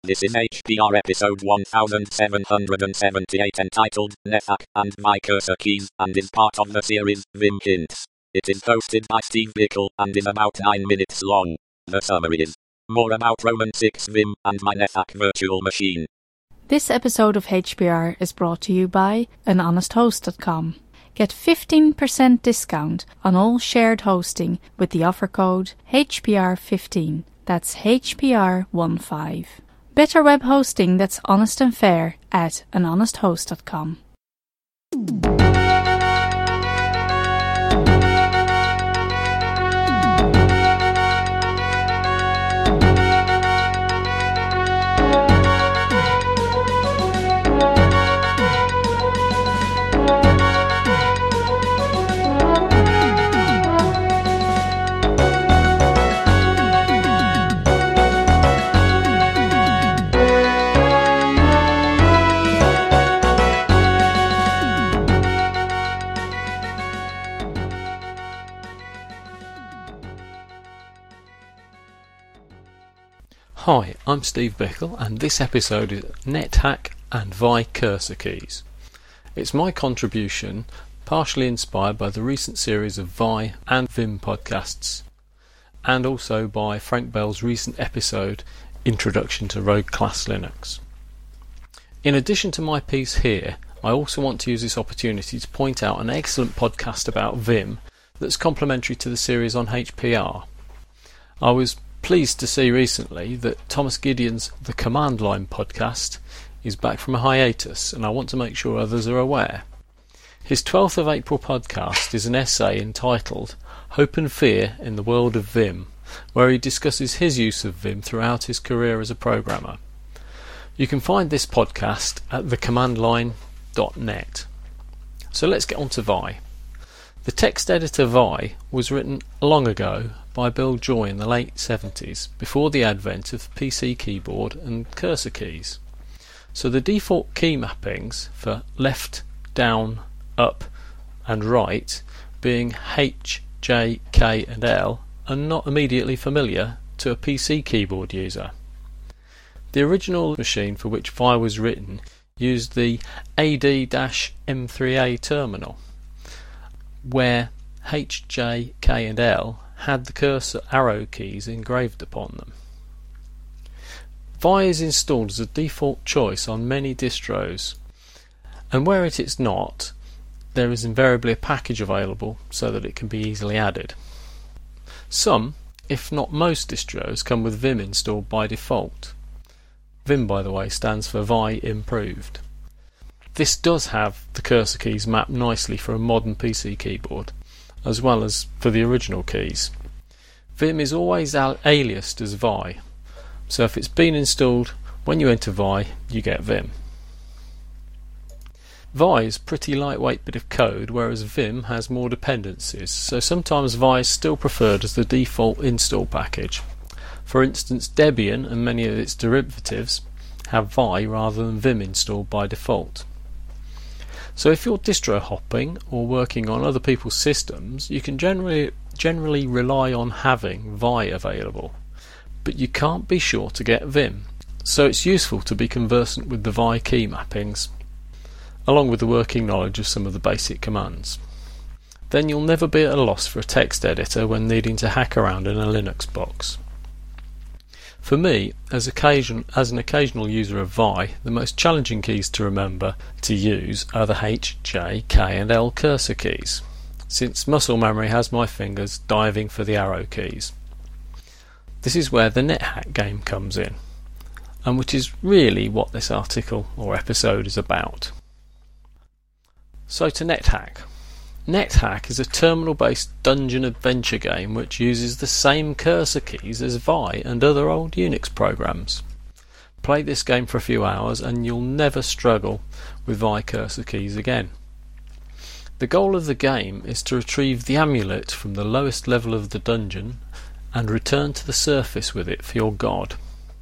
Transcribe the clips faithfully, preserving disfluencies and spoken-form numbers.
This is H P R episode one thousand seven hundred seventy-eight entitled NetHack and Vim Cursor Keys and is part of the series Vim Hints. It is hosted by Steve Bickle and is about nine minutes long. The summary is more about Roman six Vim and my NetHack virtual machine. This episode of H P R is brought to you by an honest host dot com. Get fifteen percent discount on all shared hosting with the offer code H P R fifteen. That's H P R fifteen. Better web hosting that's honest and fair at an honest host dot com. Hi, I'm Steve Bickle and this episode is NetHack and Vim Cursor Keys. It's my contribution, partially inspired by the recent series of Vim and Vim podcasts, and also by Frank Bell's recent episode, Introduction to Rogue Class Linux. In addition to my piece here, I also want to use this opportunity to point out an excellent podcast about Vim that's complementary to the series on H P R. I was pleased to see recently that Thomas Gideon's The Command Line podcast is back from a hiatus, and I want to make sure others are aware. His twelfth of April podcast is an essay entitled Hope and Fear in the World of Vim, where he discusses his use of Vim throughout his career as a programmer. You can find this podcast at the command line dot net. So let's get on to Vim. The text editor Vim was written long ago by Bill Joy in the late seventies, before the advent of the P C keyboard and cursor keys. So the default key mappings for left, down, up and right, being H, J, K and L, are not immediately familiar to a P C keyboard user. The original machine for which Vim was written used the A D M three A terminal, where H, J, K and L had the cursor arrow keys engraved upon them. Vim is installed as a default choice on many distros, and where it is not, there is invariably a package available so that it can be easily added. Some, if not most distros, come with Vim installed by default. Vim, by the way, stands for Vim Improved. This does have the cursor keys mapped nicely for a modern P C keyboard, as well as for the original keys. Vim is always al- aliased as Vim, so if it's been installed, when you enter Vim, you get Vim. Vim is a pretty lightweight bit of code, whereas Vim has more dependencies, so sometimes Vim is still preferred as the default install package. For instance, Debian and many of its derivatives have Vim rather than Vim installed by default. So if you're distro hopping or working on other people's systems, you can generally generally rely on having Vim available, but you can't be sure to get Vim, so it's useful to be conversant with the Vim key mappings, along with the working knowledge of some of the basic commands. Then you'll never be at a loss for a text editor when needing to hack around in a Linux box. For me, as, occasion, as an occasional user of Vim, the most challenging keys to remember to use are the H, J, K and L cursor keys, since muscle memory has my fingers diving for the arrow keys. This is where the NetHack game comes in, and which is really what this article or episode is about. So to NetHack. NetHack is a terminal-based dungeon adventure game which uses the same cursor keys as Vim and other old Unix programs. Play this game for a few hours and you'll never struggle with Vim cursor keys again. The goal of the game is to retrieve the amulet from the lowest level of the dungeon and return to the surface with it for your god.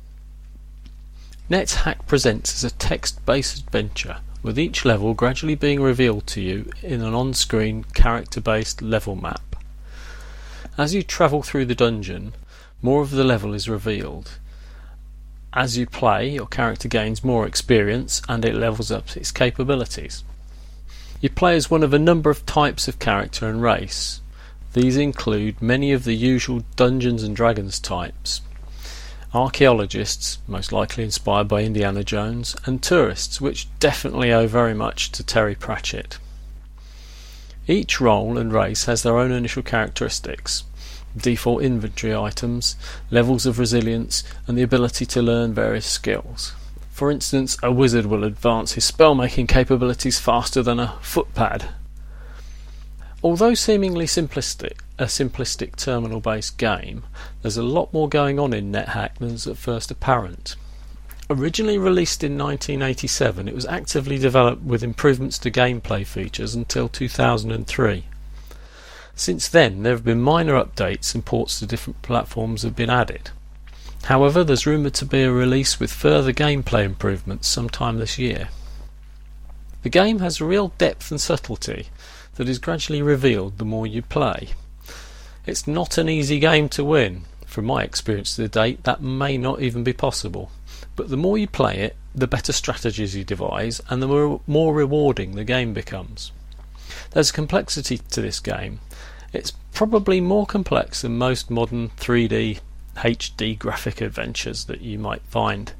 NetHack presents as a text-based adventure, with each level gradually being revealed to you in an on-screen character-based level map. As you travel through the dungeon, more of the level is revealed, as you play, your character gains more experience and it levels up its capabilities. You play as one of a number of types of character and race. These include many of the usual Dungeons and Dragons types, archaeologists, most likely inspired by Indiana Jones, and tourists, which definitely owe very much to Terry Pratchett. Each role and race has their own initial characteristics, default inventory items, levels of resilience, and the ability to learn various skills. For instance, a wizard will advance his spell-making capabilities faster than a footpad. Although seemingly simplistic, a simplistic terminal-based game, there's a lot more going on in NetHack than is at first apparent. Originally released in nineteen eighty-seven, it was actively developed with improvements to gameplay features until two thousand three. Since then, there have been minor updates and ports to different platforms have been added. However, there's rumoured to be a release with further gameplay improvements sometime this year. The game has a real depth and subtlety that is gradually revealed the more you play. It's not an easy game to win. From my experience to date, that may not even be possible. But the more you play it, the better strategies you devise, and the more, more rewarding the game becomes. There's a complexity to this game. It's probably more complex than most modern three D H D graphic adventures that you might find.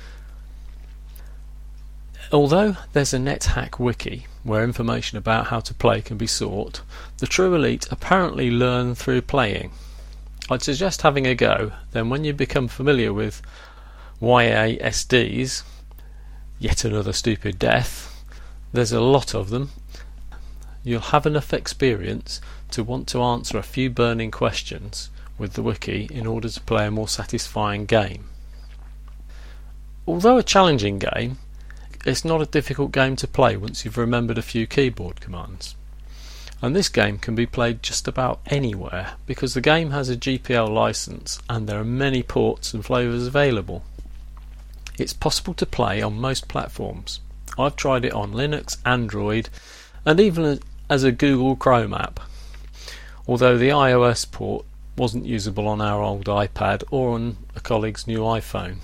Although there's a NetHack wiki where information about how to play can be sought, the true elite apparently learn through playing. I'd suggest having a go, then when you become familiar with Y A S Ds, yet another stupid death, there's a lot of them, you'll have enough experience to want to answer a few burning questions with the wiki in order to play a more satisfying game. Although a challenging game, it's not a difficult game to play once you've remembered a few keyboard commands. And this game can be played just about anywhere because the game has a G P L license and there are many ports and flavours available. It's possible to play on most platforms. I've tried it on Linux, Android, and even as a Google Chrome app, although the iOS port wasn't usable on our old iPad or on a colleague's new iPhone.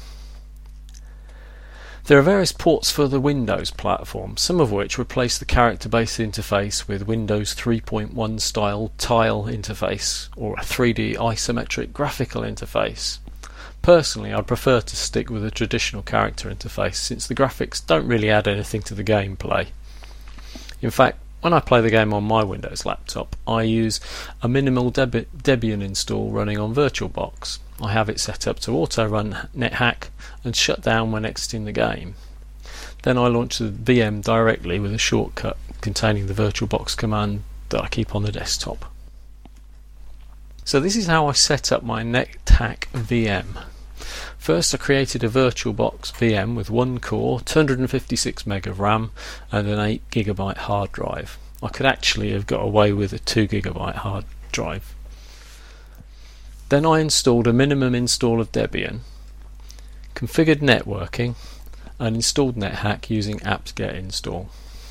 There are various ports for the Windows platform, some of which replace the character-based interface with Windows three point one style tile interface or a three D isometric graphical interface. Personally, I prefer to stick with a traditional character interface since the graphics don't really add anything to the gameplay. In fact, when I play the game on my Windows laptop, I use a minimal Deb- Debian install running on VirtualBox. I have it set up to auto-run NetHack and shut down when exiting the game. Then I launch the V M directly with a shortcut containing the VirtualBox command that I keep on the desktop. So this is how I set up my NetHack V M. First I created a VirtualBox V M with one core, two hundred fifty-six meg of RAM and an eight gigabyte hard drive. I could actually have got away with a two gigabyte hard drive. Then I installed a minimum install of Debian, configured networking and installed NetHack using apt-get install.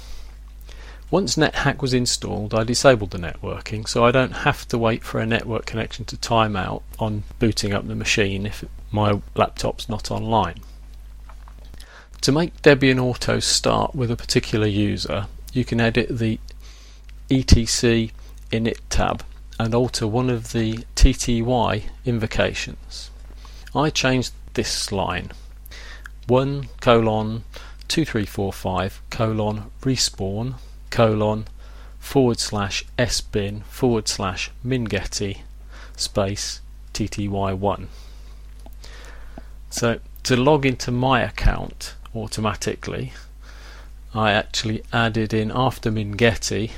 Once NetHack was installed, I disabled the networking so I don't have to wait for a network connection to time out on booting up the machine if my laptop's not online. To make Debian Auto start with a particular user, you can edit the etc init tab and alter one of the T T Y invocations. I changed this line one colon two three four five colon respawn colon forward slash sbin forward slash mingetty space T T Y one. So to log into my account automatically, I actually added in after mingetty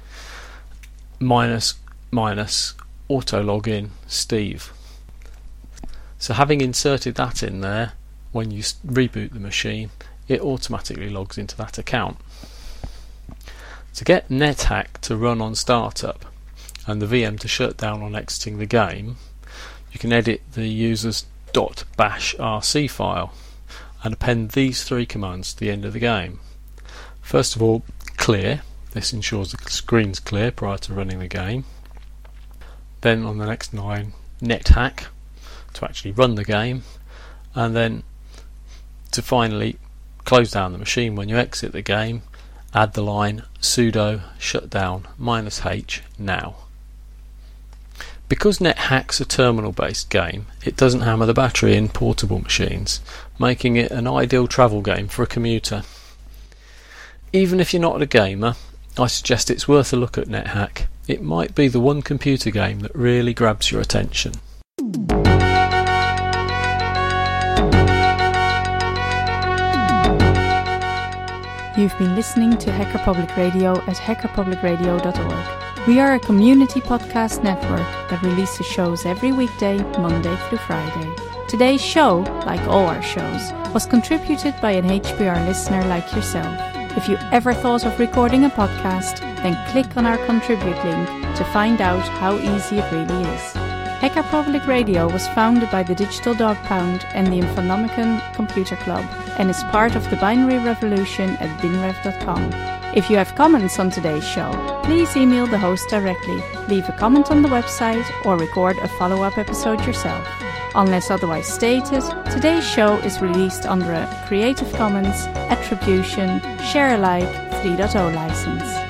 minus minus auto login Steve. So having inserted that in there, when you reboot the machine, it automatically logs into that account. To get NetHack to run on startup and the V M to shut down on exiting the game, you can edit the user's .bashrc file and append these three commands to the end of the game. First of all, clear. This ensures the screen's clear prior to running the game. Then on the next line, NetHack to actually run the game, and then to finally close down the machine when you exit the game, add the line sudo shutdown minus h now. Because NetHack's a terminal-based game, it doesn't hammer the battery in portable machines, making it an ideal travel game for a commuter. Even if you're not a gamer, I suggest it's worth a look at NetHack. It might be the one computer game that really grabs your attention. You've been listening to Hacker Public Radio at hacker public radio dot org. We are a community podcast network that releases shows every weekday, Monday through Friday. Today's show, like all our shows, was contributed by an H P R listener like yourself. If you ever thought of recording a podcast, then click on our contribute link to find out how easy it really is. Hacker Public Radio was founded by the Digital Dog Pound and the Infonomicon Computer Club and is part of the Binary Revolution at binrev dot com. If you have comments on today's show, please email the host directly, leave a comment on the website, or record a follow-up episode yourself. Unless otherwise stated, today's show is released under a Creative Commons Attribution Share Alike three point oh license.